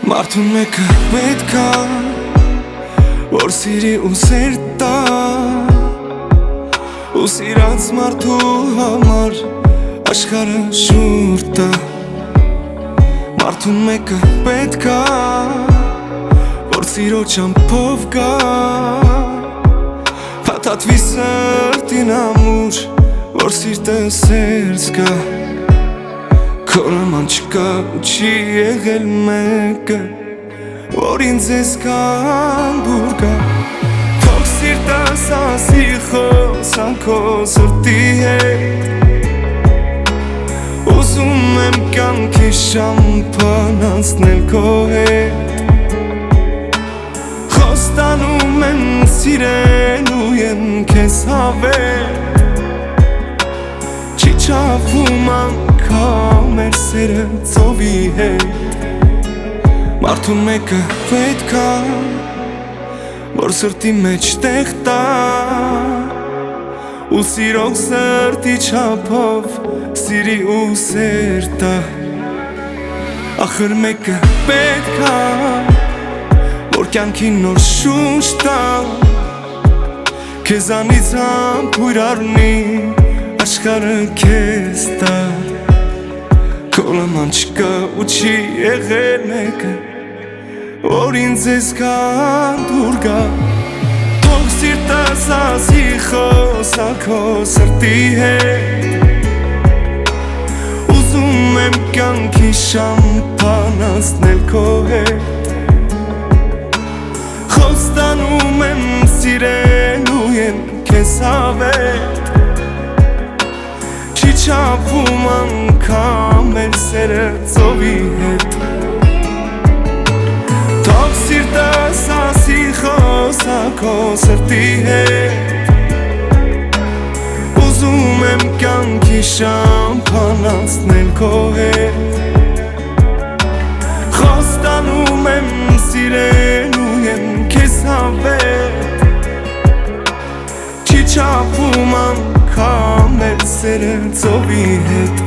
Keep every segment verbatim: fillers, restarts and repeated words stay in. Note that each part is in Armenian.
Մարդուն մեկը պետք է, որ սիրի ու սեր տա, ու սիրած մարդու համար աշխարհը շուրջ տա։ Մարդուն մեկը պետք է, որ սիրո ճամփով գա, փաթաթվի սրտին ամուր, որ սիրտը սեր զգա։ Քո նման չկա ու չի եղել մեկը, որ ինձ էսքան դուր գա։ Թող սիրտս ասի խոսան քո սրտի հետ, ուզում եմ կյանքի շամփան անցնել քո հետ, խոստանում եմ սիրելու եմ քեզ հավետ, չի չափում անգամ մեր սերը ծովի հետ։ Մարդուն մեկը պետք է, որ սրտի մեջ տեղ տա, ու սիրող սրտի չափով սիրի ու սեր տա։ Ախր մեկը պետք է, որ կյանքին նոր շունչ տա, քեզանից համբույր առնի աշխարհը քեզ տա։ Քո նման չկա ու չի եղել մեկը, որ ինձ էսքան դուր գա։ Թող սիրտս ասի խոսա քո սրտի հետ, ուզում եմ կյանքի շամփան անցնել քո հետ, խոստանում եմ սիրելու եմ քեզ հավետ, չի չափում անգամ մեր սերը ծովի հետ։ Թող սիրտս ասի խոսա քո սրտի հետ, ուզում եմ կյանքի շամփան անցնել քո հետ, խոստանում եմ սիրելու եմ քեզ հավետ, չի չափում անգամ մեր սերը ծովի հետ։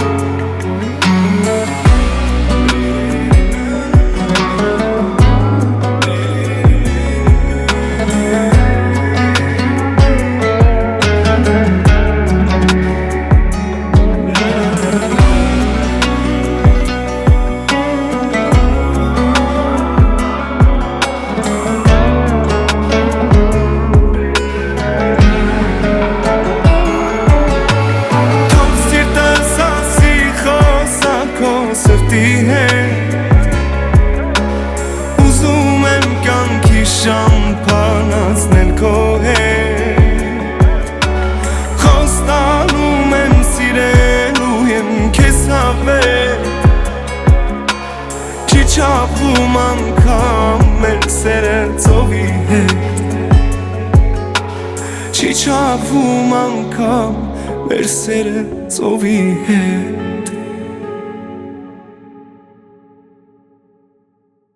Սրտի հետ, ուզում եմ կյանքի շամփան անցնել քո հետ, խոստանում եմ սիրելու եմ քեզ հավետ, չի չափում անգամ մեր սերը ծովի հետ, չի չափում անգամ մեր սերը ծովի հետ։